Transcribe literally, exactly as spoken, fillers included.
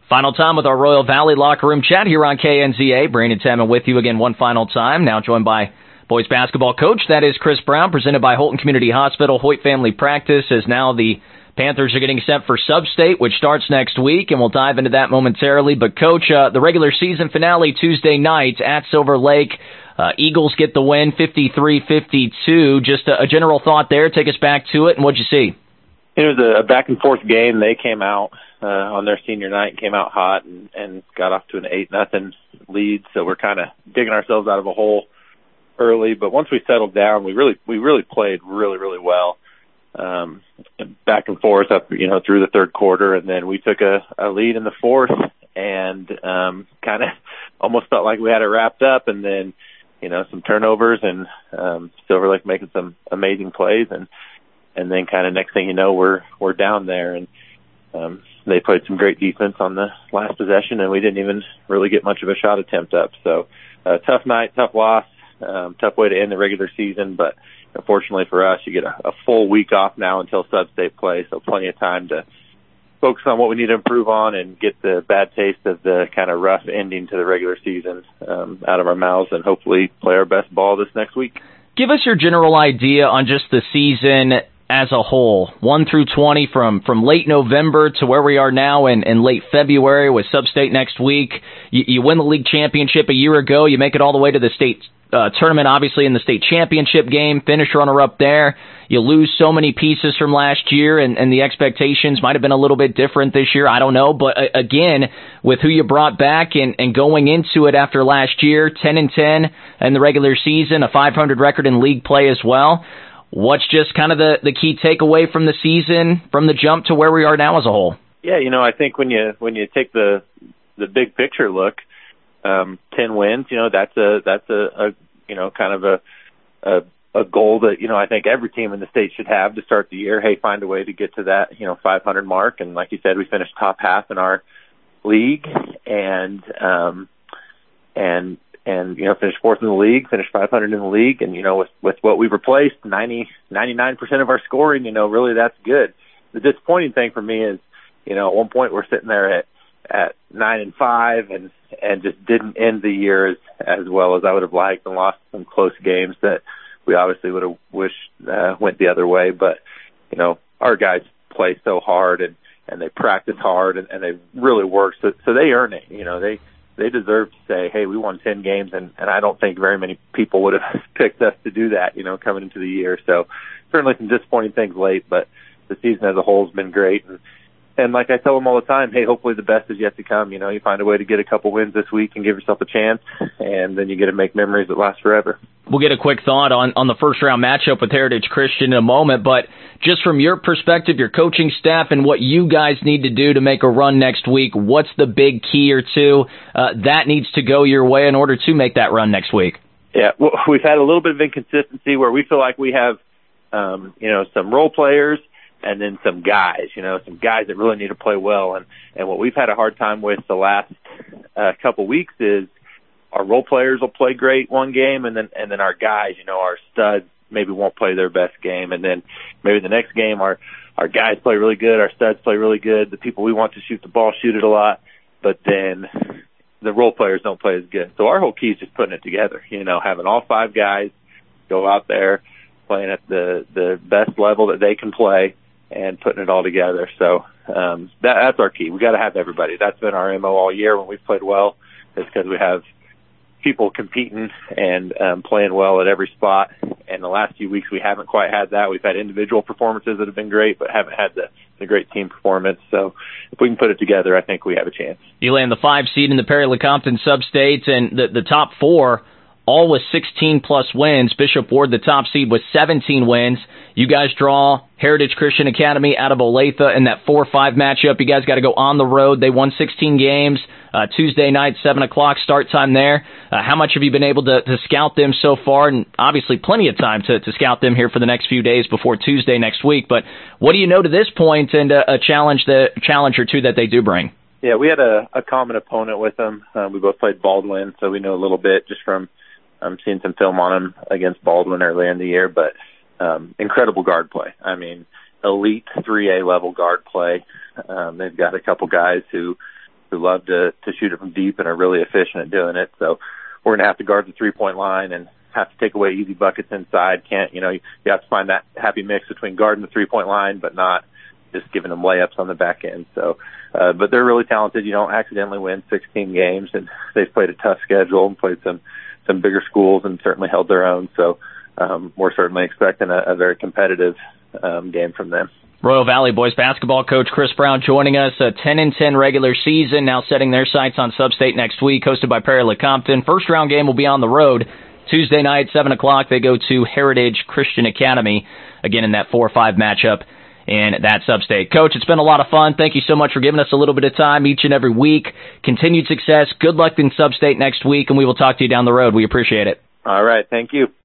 Final time with our Royal Valley Locker Room Chat here on K N Z A. Brandon Tamman with you again one final time. Now joined by boys basketball coach, that is Chris Brown, presented by Holton Community Hospital. Hoyt Family Practice, as now the Panthers are getting set for Sub-State, which starts next week, and we'll dive into that momentarily. But, Coach, uh, the regular season finale Tuesday night at Silver Lake. Uh, Eagles get the win, fifty-three fifty-two. Just a, a general thought there. Take us back to it, and what'd you see? It was a back-and-forth game. They came out uh, on their senior night, came out hot, and, and got off to an eight nothing lead. So we're kind of digging ourselves out of a hole early. But once we settled down, we really we really played really, really well. Um, back and forth up, you know, through the third quarter, and then we took a, a lead in the fourth, and um, kind of almost felt like we had it wrapped up. And then, you know, some turnovers, and um, Silver Lake making some amazing plays, and and then kind of next thing you know, we're we're down there, and um, they played some great defense on the last possession, and we didn't even really get much of a shot attempt up. So, uh, tough night, tough loss, um, tough way to end the regular season, but unfortunately for us, you get a, a full week off now until Sub-State play, so plenty of time to focus on what we need to improve on and get the bad taste of the kind of rough ending to the regular season um, out of our mouths, and hopefully play our best ball this next week. Give us your general idea on just the season as a whole, one through twenty, from, from late November to where we are now in, in late February with Sub-State next week. You, you win the league championship a year ago. You make it all the way to the state uh, tournament, obviously, in the state championship game, finish runner-up there. You lose so many pieces from last year, and, and the expectations might have been a little bit different this year. I don't know. But, uh, again, with who you brought back and, and going into it after last year, ten and ten in the regular season, a five hundred record in league play as well. What's just kind of the, the key takeaway from the season, from the jump to where we are now as a whole? Yeah, you know, I think when you when you take the the big picture look, um, ten wins, you know, that's a that's a, a you know kind of a, a a goal that, you know, I think every team in the state should have to start the year. Hey, find a way to get to that, you know, five hundred mark. And like you said, we finished top half in our league, and um, and. And, you know, finished fourth in the league, finished five hundred in the league. And, you know, with, with what we replaced, ninety, ninety-nine percent of our scoring, you know, really that's good. The disappointing thing for me is, you know, at one point we're sitting there at, at nine and five and, and just didn't end the year as, as well as I would have liked, and lost some close games that we obviously would have wished uh, went the other way. But, you know, our guys play so hard, and, and they practice hard, and, and they really work. So, so they earn it. You know, they, They deserve to say, hey, we won ten games, and, and I don't think very many people would have picked us to do that, you know, coming into the year. So certainly some disappointing things late, but the season as a whole has been great. And, and like I tell them all the time, hey, hopefully the best is yet to come. You know, you find a way to get a couple wins this week and give yourself a chance, and then you get to make memories that last forever. We'll get a quick thought on, on the first-round matchup with Heritage Christian in a moment, but just from your perspective, your coaching staff, and what you guys need to do to make a run next week, what's the big key or two uh, that needs to go your way in order to make that run next week? Yeah, well, we've had a little bit of inconsistency where we feel like we have, um, you know, some role players and then some guys, you know, some guys that really need to play well. And, and what we've had a hard time with the last uh, couple weeks is our role players will play great one game, and then and then our guys, you know, our studs maybe won't play their best game. And then maybe the next game our, our guys play really good, our studs play really good, the people we want to shoot the ball shoot it a lot, but then the role players don't play as good. So our whole key is just putting it together, you know, having all five guys go out there playing at the, the best level that they can play and putting it all together. So um, that, that's our key. We got to have everybody. That's been our M O all year when we've played well. It's because we have people competing and um, playing well at every spot. And the last few weeks we haven't quite had that. We've had individual performances that have been great, but haven't had the, the great team performance. So if we can put it together, I think we have a chance. You land the five seed in the Perry-Lecompton Sub-State, and the, the top four all with sixteen plus wins. Bishop Ward, the top seed, with seventeen wins. You guys draw Heritage Christian Academy out of Olathe in that four five matchup. You guys got to go on the road. They won sixteen games. Uh, Tuesday night, seven o'clock start time there. Uh, how much have you been able to, to scout them so far? And obviously plenty of time to, to scout them here for the next few days before Tuesday next week. But what do you know to this point, and a, a challenge, the, challenge or two that they do bring? Yeah, we had a, a common opponent with them. Uh, we both played Baldwin, so we know a little bit just from um, seeing some film on them against Baldwin earlier in the year. But um, incredible guard play. I mean, elite three A level guard play. Um, they've got a couple guys who who love to, to shoot it from deep and are really efficient at doing it. So we're going to have to guard the three-point line and have to take away easy buckets inside. Can't, you know, you, you have to find that happy mix between guarding the three-point line but not just giving them layups on the back end. So, uh, but they're really talented. You don't accidentally win sixteen games, and they've played a tough schedule and played some, some bigger schools and certainly held their own. So, um, we're certainly expecting a, a very competitive, um, game from them. Royal Valley boys basketball coach Chris Brown joining us. A ten and ten regular season, now setting their sights on Sub-State next week, hosted by Perry Lecompton. First round game will be on the road. Tuesday night, seven o'clock, they go to Heritage Christian Academy, again in that four five matchup in that Sub-State. Coach, it's been a lot of fun. Thank you so much for giving us a little bit of time each and every week. Continued success. Good luck in Sub-State next week, and we will talk to you down the road. We appreciate it. All right. Thank you.